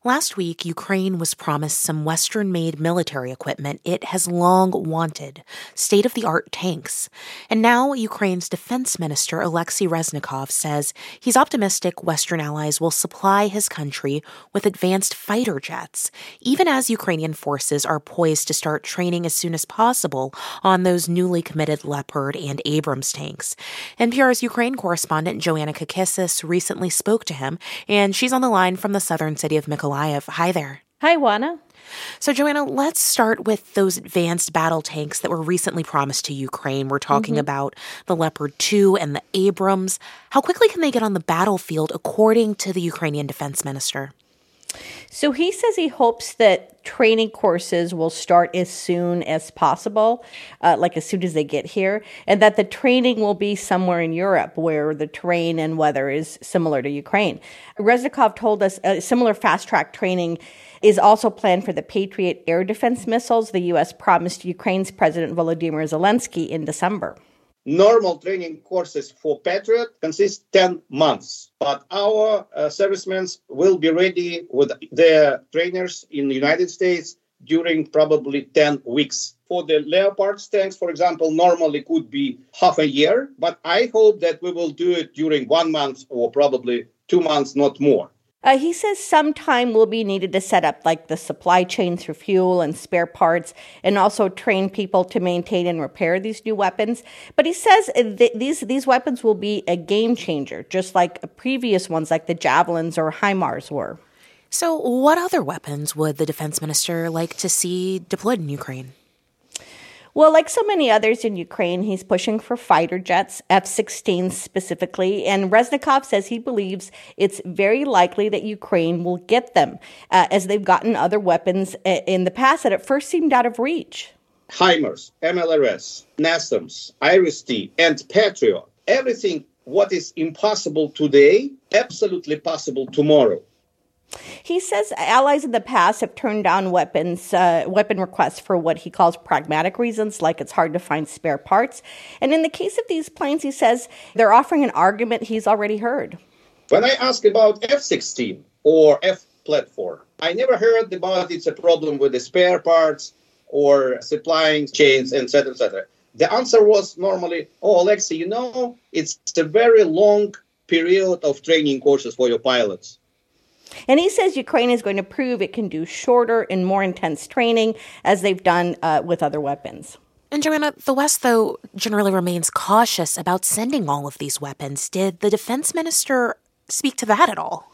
Last week, Ukraine was promised some Western-made military equipment it has long wanted, state-of-the-art tanks. And now Ukraine's defense minister, Alexei Reznikov, says he's optimistic Western allies will supply his country with advanced fighter jets, even as Ukrainian forces are poised to start training as soon as possible on those newly committed Leopard and Abrams tanks. NPR's Ukraine correspondent Joanna Kakissis recently spoke to him, and she's on the line from the southern city of Mykolaiv. Hi there. Hi, Juana. So, Joanna, let's start with those advanced battle tanks that were recently promised to Ukraine. We're talking about the Leopard 2 and the Abrams. How quickly can they get on the battlefield, according to the Ukrainian defense minister? So he says he hopes that training courses will start as soon as possible, like as soon as they get here, and that the training will be somewhere in Europe where the terrain and weather is similar to Ukraine. Reznikov told us a similar fast-track training is also planned for the Patriot air defense missiles the U.S. promised Ukraine's President Volodymyr Zelensky in December. Normal training courses for Patriot consist 10 months, but our servicemen will be ready with their trainers in the United States during probably 10 weeks. For the Leopard tanks, for example, normally could be half a year, but I hope that we will do it during 1 month or probably 2 months, not more. He says some time will be needed to set up like the supply chain through fuel and spare parts and also train people to maintain and repair these new weapons. But he says these weapons will be a game changer, just like previous ones like the Javelins or HIMARS were. So what other weapons would the defense minister like to see deployed in Ukraine? Well, like so many others in Ukraine, he's pushing for fighter jets, F-16 specifically, and Reznikov says he believes it's very likely that Ukraine will get them, as they've gotten other weapons in the past that at first seemed out of reach. HIMARS, MLRS, NASAMS, IRIS-T, and Patriot. Everything what is impossible today, absolutely possible tomorrow. He says allies in the past have turned down weapon requests for what he calls pragmatic reasons, like it's hard to find spare parts. And in the case of these planes, he says they're offering an argument he's already heard. When I ask about F-16 or F-platform, I never heard about it's a problem with the spare parts or supplying chains, etc., etc. The answer was normally, Alexei, it's a very long period of training courses for your pilots. And he says Ukraine is going to prove it can do shorter and more intense training as they've done with other weapons. And Joanna, the West, though, generally remains cautious about sending all of these weapons. Did the defense minister speak to that at all?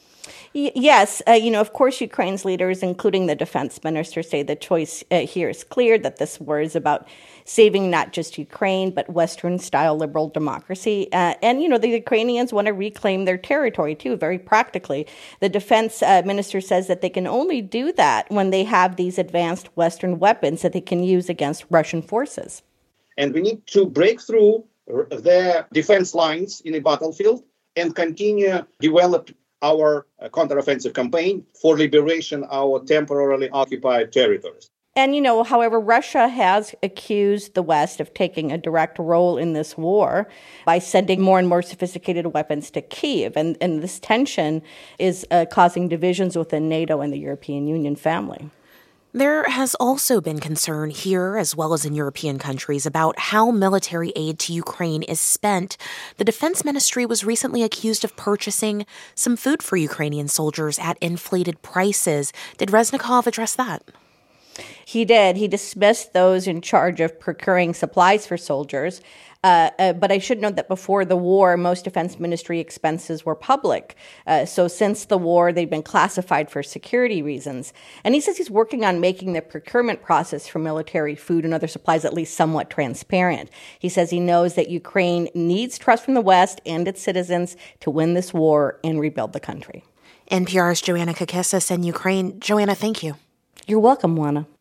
Yes. Of course, Ukraine's leaders, including the defense minister, say the choice here is clear, that this war is about saving not just Ukraine, but Western-style liberal democracy. The Ukrainians want to reclaim their territory, too, very practically. The defense minister says that they can only do that when they have these advanced Western weapons that they can use against Russian forces. And we need to break through their defense lines in the battlefield and continue develop our counteroffensive campaign for liberation of our temporarily occupied territories. And, however, Russia has accused the West of taking a direct role in this war by sending more and more sophisticated weapons to Kyiv. And this tension is causing divisions within NATO and the European Union family. There has also been concern here, as well as in European countries, about how military aid to Ukraine is spent. The defense ministry was recently accused of purchasing some food for Ukrainian soldiers at inflated prices. Did Reznikov address that? He did. He dismissed those in charge of procuring supplies for soldiers. But I should note that before the war, most defense ministry expenses were public. So since the war, they've been classified for security reasons. And he says he's working on making the procurement process for military food and other supplies at least somewhat transparent. He says he knows that Ukraine needs trust from the West and its citizens to win this war and rebuild the country. NPR's Joanna Kakissis in Ukraine. Joanna, thank you. You're welcome, Juana.